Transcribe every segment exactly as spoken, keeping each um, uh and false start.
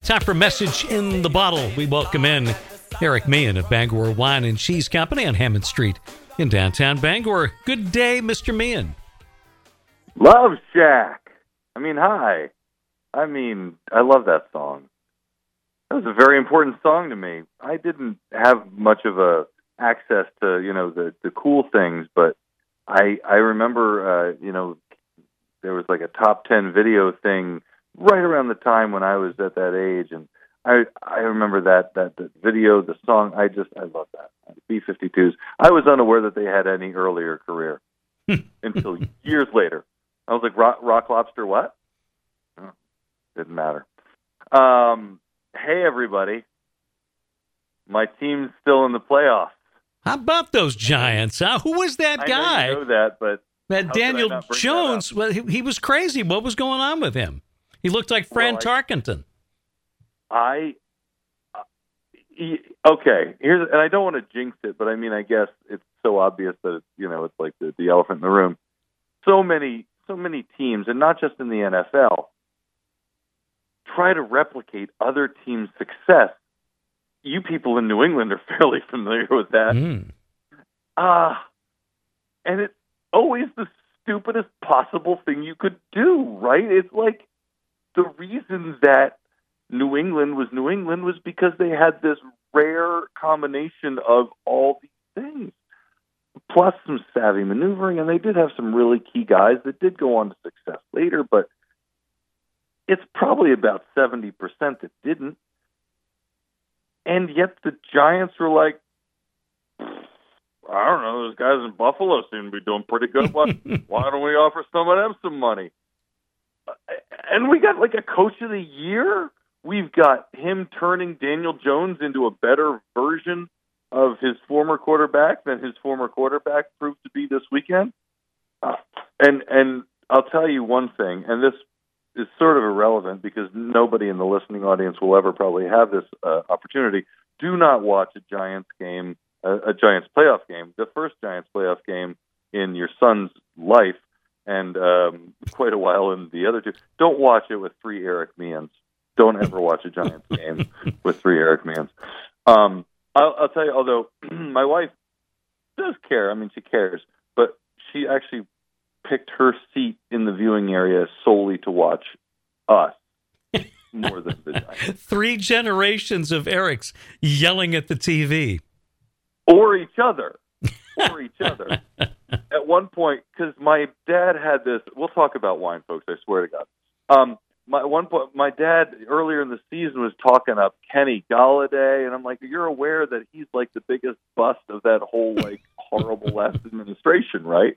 Time for Message in the Bottle. We welcome in Eric Meehan of Bangor Wine and Cheese Company on Hammond Street in downtown Bangor. Good day, Mister Meehan. Love Shack. I mean, hi. I mean, I love that song. That was a very important song to me. I didn't have much of a access to, you know, the, the cool things, but I I remember, uh, you know, there was like a top ten video thing right around the time when I was at that age, and I I remember that that, that video, the song. I just I love that B fifty-twos. I was unaware that they had any earlier career until years later. I was like, Rock, rock Lobster, what? Oh, didn't matter. Um, hey everybody, my team's still in the playoffs. How about those Giants? Huh? Who was that guy? I know, you know that, but that Daniel Jones. Well, he, he was crazy. What was going on with him? He looked like Fran well, I, Tarkenton. I, uh, he, okay, here's, and I don't want to jinx it, but I mean, I guess it's so obvious that it's, you know, it's like the, the elephant in the room. So many, so many teams, and not just in the N F L, try to replicate other teams' success. You people in New England are fairly familiar with that. Mm. Uh, and it's always the stupidest possible thing you could do, right? It's like the reason that New England was New England was because they had this rare combination of all these things, plus some savvy maneuvering, and they did have some really key guys that did go on to success later, but it's probably about seventy percent that didn't. And yet the Giants were like, I don't know, those guys in Buffalo seem to be doing pretty good. Why, why don't we offer some of them some money? And we got like a coach of the year. We've got him turning Daniel Jones into a better version of his former quarterback than his former quarterback proved to be this weekend. Uh, and and I'll tell you one thing, and this is sort of irrelevant because nobody in the listening audience will ever probably have this uh, opportunity. Do not watch a Giants game, uh, a Giants playoff game, the first Giants playoff game in your son's life, and um, quite a while in the other two. Don't watch it with three Eric Meehans. Don't ever watch a Giants game with three Eric Meehans. Um, I'll, I'll tell you, although my wife does care, I mean, she cares, but she actually picked her seat in the viewing area solely to watch us more than the Giants. Three generations of Erics yelling at the T V. Or each other. Or each other. At one point, because my dad had this, we'll talk about wine, folks, I swear to God. Um, my one point, my dad earlier in the season was talking up Kenny Golladay, and I'm like, you're aware that he's like the biggest bust of that whole like horrible last administration, right?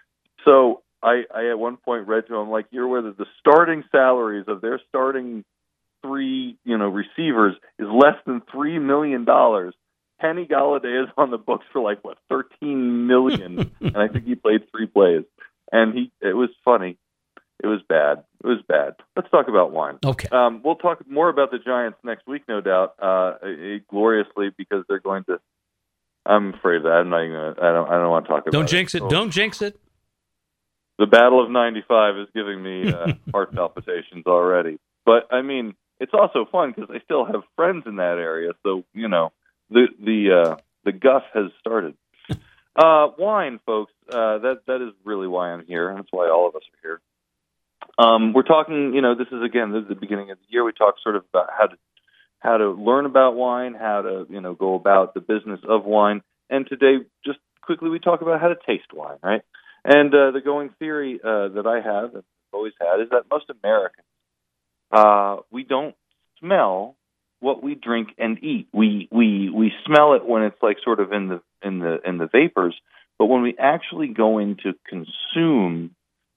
So I, I at one point read to him, like, you're aware that the starting salaries of their starting three, you know, receivers is less than three million dollars. Kenny Golladay is on the books for like what thirteen million dollars, and I think he played three plays. And he, it was funny. It was bad. It was bad. Let's talk about wine. Okay. Um, we'll talk more about the Giants next week, no doubt, uh, gloriously, because they're going to. I'm afraid of that. I'm not even gonna, I don't. I don't want to talk about. Don't jinx it. it. Don't jinx it. The Battle of ninety-five is giving me uh, heart palpitations already. But I mean, it's also fun because I still have friends in that area. So you know, the the uh, the guff has started. Uh, wine, folks. Uh, that that is really why I'm here, and that's why all of us are here. Um, we're talking. You know, this is again this is the beginning of the year. We talk sort of about how to how to learn about wine, how to you know go about the business of wine, and today, just quickly, we talk about how to taste wine, right? And uh, the going theory uh, that I have, and I've always had, is that most Americans, uh, we don't smell what we drink and eat. We we we smell it when it's like sort of in the in the in the vapors, but when we actually go in to consume,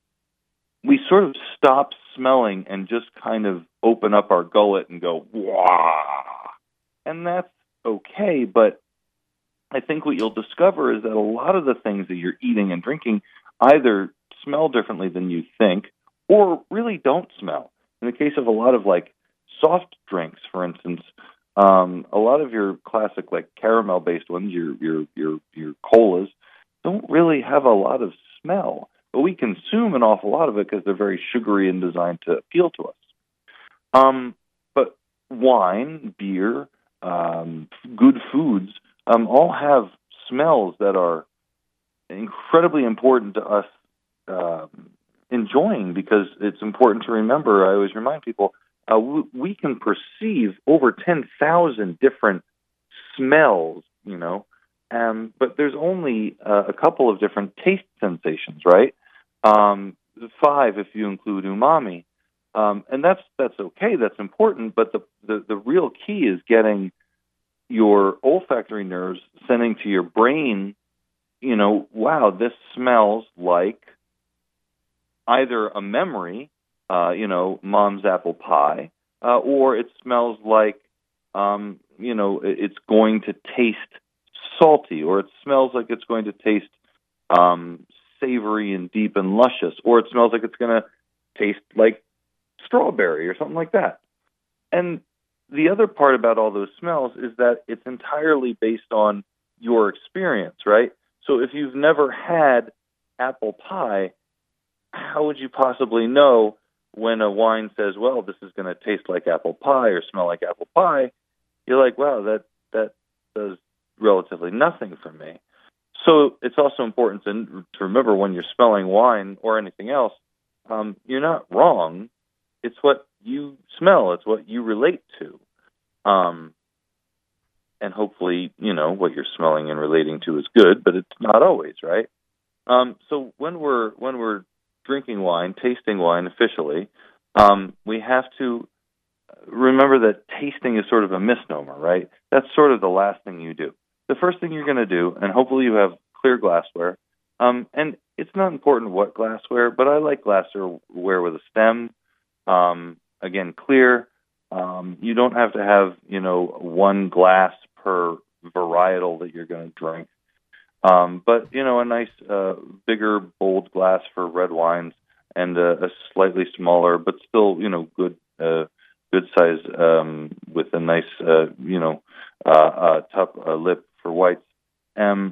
we sort of stop smelling and just kind of open up our gullet and go, wah. And that's okay, but I think what you'll discover is that a lot of the things that you're eating and drinking either smell differently than you think or really don't smell. In the case of a lot of like soft drinks, for instance, um, a lot of your classic like caramel-based ones, your your your your colas, don't really have a lot of smell. But we consume an awful lot of it because they're very sugary and designed to appeal to us. Um, but wine, beer, um, good foods, um, all have smells that are incredibly important to us um, enjoying, because it's important to remember. I always remind people, uh, we, we can perceive over ten thousand different smells, you know, um, but there's only uh, a couple of different taste sensations, right? Um, five if you include umami. Um, and that's that's okay, that's important, but the, the, the real key is getting your olfactory nerves sending to your brain, you know, wow, this smells like either a memory, uh, you know, mom's apple pie, uh, or it smells like, um, you know, it's going to taste salty, or it smells like it's going to taste um, savory and deep and luscious, or it smells like it's going to taste like strawberry or something like that. And the other part about all those smells is that it's entirely based on your experience, right? So if you've never had apple pie, how would you possibly know when a wine says, well, this is going to taste like apple pie or smell like apple pie? You're like, wow, that, that does relatively nothing for me. So it's also important to, to remember when you're smelling wine or anything else, um, you're not wrong. It's what you smell. It's what you relate to. Um, and hopefully, you know, what you're smelling and relating to is good, but it's not always, right? Um, so when we're when we're drinking wine, tasting wine officially, um, we have to remember that tasting is sort of a misnomer, right? That's sort of the last thing you do. The first thing you're going to do, and hopefully you have clear glassware, um, and it's not important what glassware, but I like glassware with a stem, um, again, clear. Um, you don't have to have, you know, one glass per varietal that you're going to drink. Um, but, you know, a nice, uh, bigger, bold glass for red wines, and a, a slightly smaller, but still, you know, good, uh, good size, um, with a nice, uh, you know, uh, uh, top uh, lip for whites. Um,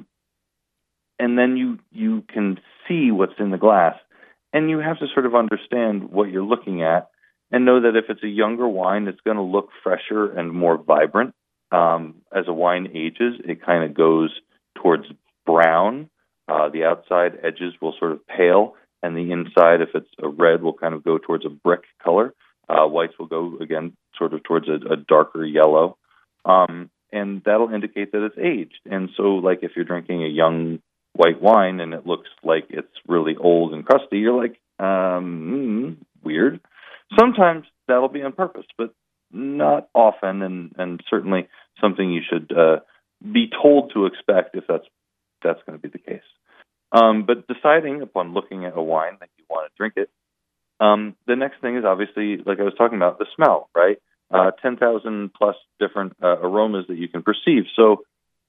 and then you, you can see what's in the glass, and you have to sort of understand what you're looking at, and know that if it's a younger wine, it's going to look fresher and more vibrant. Um, as a wine ages, it kind of goes towards brown. Uh, the outside edges will sort of pale, and the inside, if it's a red, will kind of go towards a brick color. Uh, whites will go, again, sort of towards a, a darker yellow. Um, and that'll indicate that it's aged. And so, like, if you're drinking a young white wine and it looks like it's really old and crusty, you're like, um, mm, weird. Sometimes that'll be on purpose, but not often, and, and certainly something you should uh, be told to expect if that's that's going to be the case. Um, but deciding upon looking at a wine that you want to drink it, um, the next thing is obviously, like I was talking about, the smell, right? Uh, ten thousand plus different uh, aromas that you can perceive. So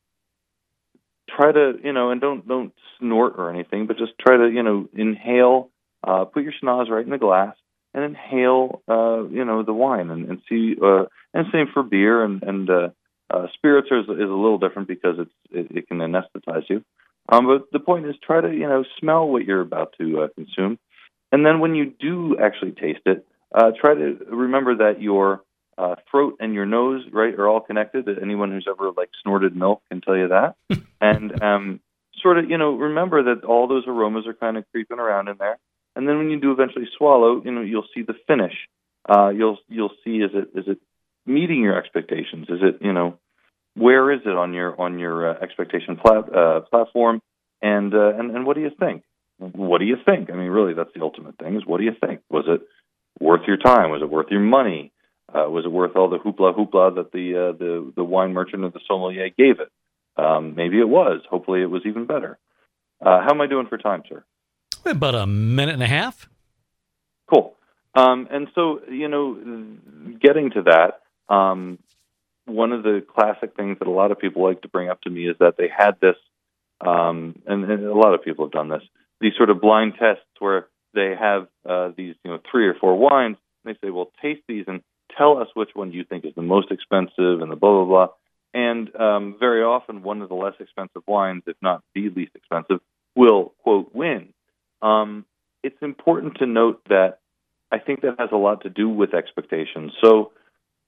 try to, you know, and don't don't snort or anything, but just try to, you know, inhale, uh, put your schnoz right in the glass, and inhale, uh, you know, the wine, and, and see, uh, and same for beer, and, and uh, uh, spirits is, is a little different because it's it, it can anesthetize you. Um, but the point is, try to, you know, smell what you're about to uh, consume, and then when you do actually taste it, uh, try to remember that your uh, throat and your nose, right, are all connected. Anyone who's ever like snorted milk can tell you that, and um, sort of, you know, remember that all those aromas are kind of creeping around in there. And then when you do eventually swallow, you know, you'll see the finish. Uh, you'll you'll see, is it is it meeting your expectations? Is it, you know, where is it on your on your uh, expectation plat, uh, platform? And, uh, and and what do you think? What do you think? I mean, really, that's the ultimate thing. Is what do you think? Was it worth your time? Was it worth your money? Uh, was it worth all the hoopla hoopla that the uh, the the wine merchant or the sommelier gave it? Um, maybe it was. Hopefully, it was even better. Uh, how am I doing for time, sir? About a minute and a half. Cool. Um, and so, you know, getting to that, um, one of the classic things that a lot of people like to bring up to me is that they had this, um, and, and a lot of people have done this, these sort of blind tests where they have uh, these, you know, three or four wines, and they say, well, taste these and tell us which one you think is the most expensive and the blah, blah, blah. And um, very often one of the less expensive wines, if not the least expensive, will, quote, win. Um, it's important to note that I think that has a lot to do with expectations. So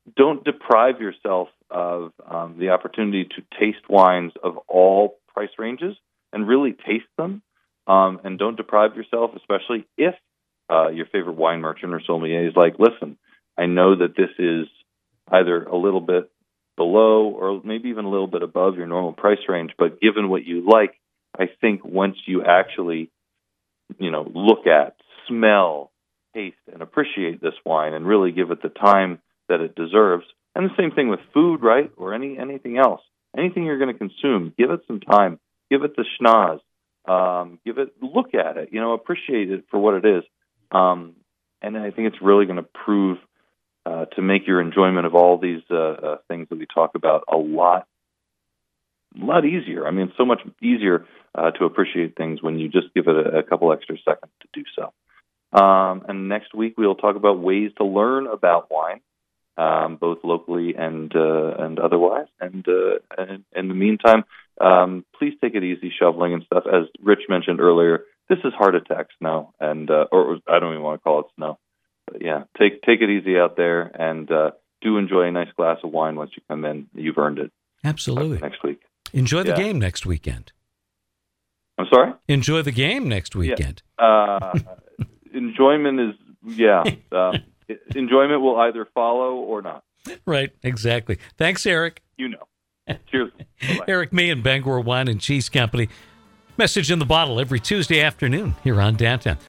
don't deprive yourself of um, the opportunity to taste wines of all price ranges and really taste them. Um, and don't deprive yourself, especially if uh, your favorite wine merchant or sommelier is like, listen, I know that this is either a little bit below or maybe even a little bit above your normal price range, but given what you like, I think once you actually, you know, look at, smell, taste, and appreciate this wine and really give it the time that it deserves, and the same thing with food, right, or any anything else, anything you're going to consume, give it some time, give it the schnoz. Um, give it, look at it, you know, appreciate it for what it is. Um, and I think it's really going to prove uh, to make your enjoyment of all these uh, uh, things that we talk about a lot, a lot easier. I mean, it's so much easier uh, to appreciate things when you just give it a, a couple extra seconds to do so. Um, and next week we'll talk about ways to learn about wine, um, both locally and uh, and otherwise. And, uh, and in the meantime, Um, please take it easy shoveling and stuff. As Rich mentioned earlier, this is heart attack snow, and uh, or I don't even want to call it snow. But yeah, take take it easy out there, and uh, do enjoy a nice glass of wine once you come in. You've earned it. Absolutely. Next week. Enjoy the yeah. game next weekend. I'm sorry? Enjoy the game next weekend. Yeah. Uh, enjoyment is, yeah. Uh, enjoyment will either follow or not. Right, exactly. Thanks, Eric. You know. Cheers. Bye-bye. Eric Meehan, Bangor Wine and Cheese Company. Message in the Bottle every Tuesday afternoon here on Downtown.